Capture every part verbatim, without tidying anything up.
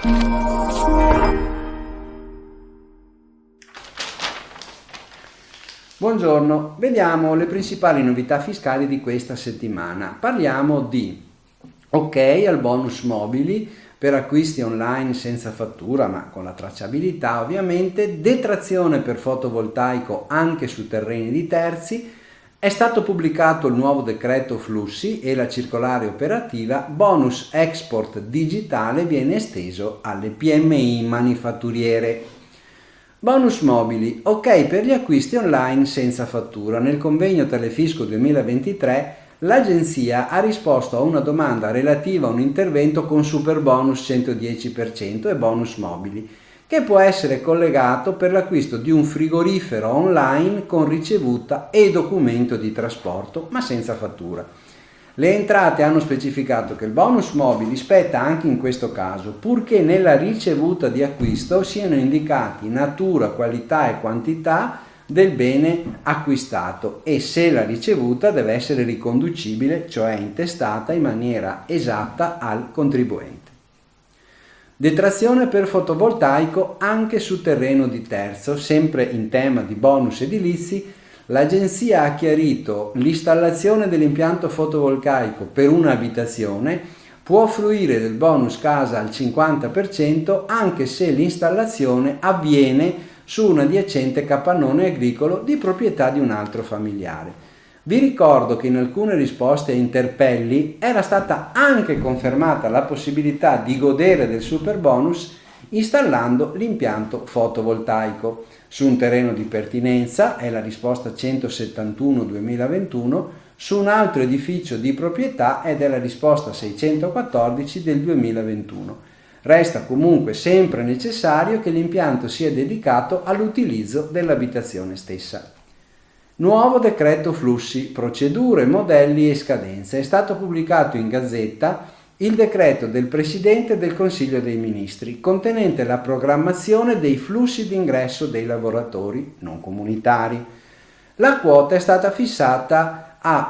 Buongiorno, vediamo le principali novità fiscali di questa settimana. Parliamo di ok al bonus mobili per acquisti online senza fattura ma con la tracciabilità ovviamente, detrazione per fotovoltaico anche su terreni di terzi, è stato pubblicato il nuovo decreto flussi e la circolare operativa, bonus export digitale viene esteso alle P M I manifatturiere. Bonus mobili, ok per gli acquisti online senza fattura. Nel convegno Telefisco duemilaventitré l'agenzia ha risposto a una domanda relativa a un intervento con super bonus centodieci per cento e bonus mobili, che può essere collegato per l'acquisto di un frigorifero online con ricevuta e documento di trasporto, ma senza fattura. Le entrate hanno specificato che il bonus mobili spetta anche in questo caso, purché nella ricevuta di acquisto siano indicati natura, qualità e quantità del bene acquistato e se la ricevuta deve essere riconducibile, cioè intestata in maniera esatta al contribuente. Detrazione per fotovoltaico anche su terreno di terzo, sempre in tema di bonus edilizi. L'agenzia ha chiarito l'installazione dell'impianto fotovoltaico per un'abitazione può fruire del bonus casa al cinquanta per cento anche se l'installazione avviene su un adiacente capannone agricolo di proprietà di un altro familiare. Vi ricordo che in alcune risposte a interpelli era stata anche confermata la possibilità di godere del super bonus installando l'impianto fotovoltaico su un terreno di pertinenza, è la risposta centosettantuno duemilaventuno, su un altro edificio di proprietà ed è la risposta seicentoquattordici del duemilaventuno. Resta comunque sempre necessario che l'impianto sia dedicato all'utilizzo dell'abitazione stessa. Nuovo decreto flussi, procedure, modelli e scadenze. È stato pubblicato in Gazzetta il decreto del Presidente del Consiglio dei Ministri contenente la programmazione dei flussi d'ingresso dei lavoratori non comunitari. La quota è stata fissata a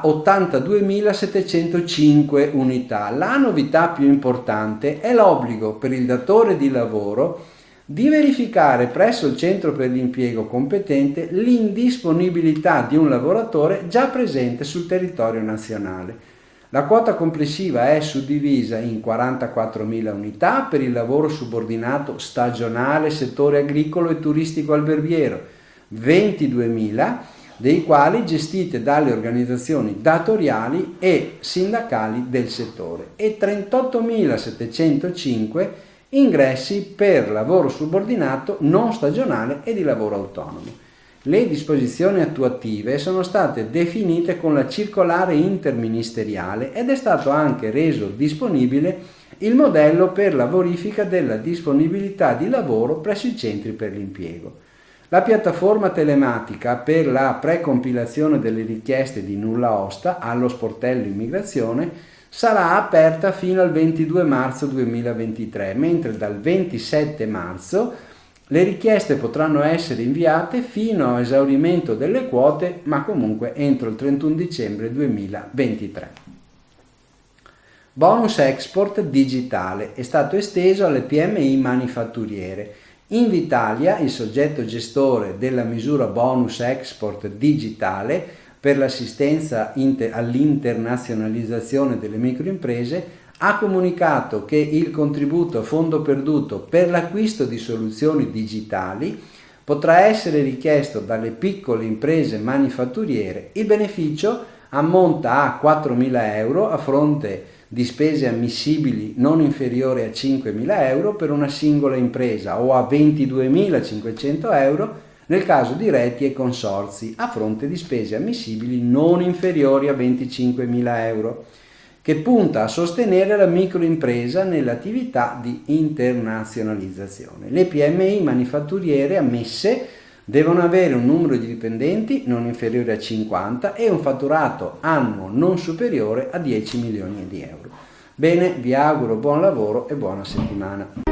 ottantaduemilasettecentocinque unità. La novità più importante è l'obbligo per il datore di lavoro di verificare presso il centro per l'impiego competente l'indisponibilità di un lavoratore già presente sul territorio nazionale. La quota complessiva è suddivisa in quarantaquattromila unità per il lavoro subordinato stagionale, settore agricolo e turistico alberghiero, ventiduemila dei quali gestite dalle organizzazioni datoriali e sindacali del settore e trentottomilasettecentocinque ingressi per lavoro subordinato non stagionale e di lavoro autonomo. Le disposizioni attuative sono state definite con la circolare interministeriale ed è stato anche reso disponibile il modello per la verifica della disponibilità di lavoro presso i centri per l'impiego. La piattaforma telematica per la precompilazione delle richieste di nulla osta allo sportello immigrazione sarà aperta fino al ventidue marzo duemilaventitré, mentre dal ventisette marzo le richieste potranno essere inviate fino a esaurimento delle quote, ma comunque entro il trentuno dicembre duemilaventitré. Bonus export digitale è stato esteso alle P M I manifatturiere. Invitalia, il soggetto gestore della misura bonus export digitale per l'assistenza inter- all'internazionalizzazione delle microimprese, ha comunicato che il contributo a fondo perduto per l'acquisto di soluzioni digitali potrà essere richiesto dalle piccole imprese manifatturiere. Il beneficio ammonta a quattromila euro a fronte di spese ammissibili non inferiori a cinquemila euro per una singola impresa o a ventiduemilacinquecento euro nel caso di reti e consorzi a fronte di spese ammissibili non inferiori a venticinquemila euro, che punta a sostenere la microimpresa nell'attività di internazionalizzazione. Le P M I manifatturiere ammesse devono avere un numero di dipendenti non inferiore a cinquanta e un fatturato annuo non superiore a dieci milioni di euro. Bene, vi auguro buon lavoro e buona settimana.